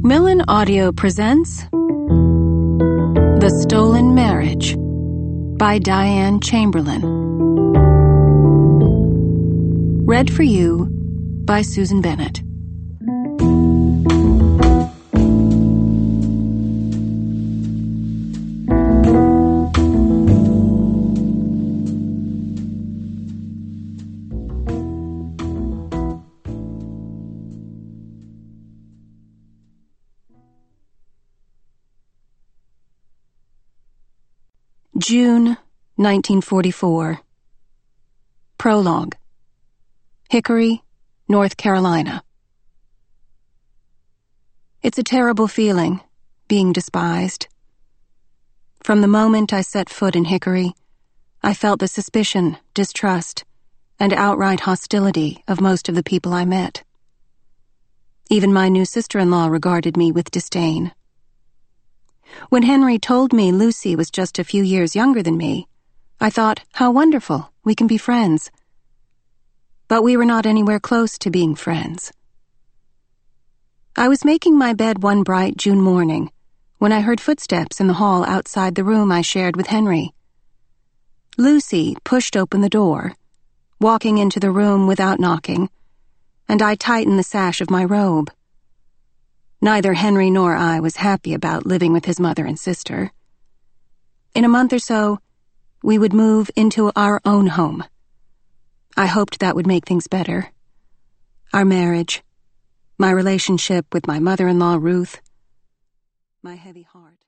Macmillan Audio presents The Stolen Marriage by Diane Chamberlain. Read for you by Susan Bennett. June 1944. Prologue. Hickory, North Carolina. It's a terrible feeling, being despised. From the moment I set foot in Hickory, I felt the suspicion, distrust, and outright hostility of most of the people I met. Even my new sister-in-law regarded me with disdain. When Henry told me Lucy was just a few years younger than me, I thought, how wonderful, we can be friends. But we were not anywhere close to being friends. I was making my bed one bright June morning when I heard footsteps in the hall outside the room I shared with Henry. Lucy pushed open the door, walking into the room without knocking, and I tightened the sash of my robe. Neither Henry nor I was happy about living with his mother and sister. In a month or so, we would move into our own home. I hoped that would make things better. Our marriage, my relationship with my mother-in-law, Ruth, my heavy heart.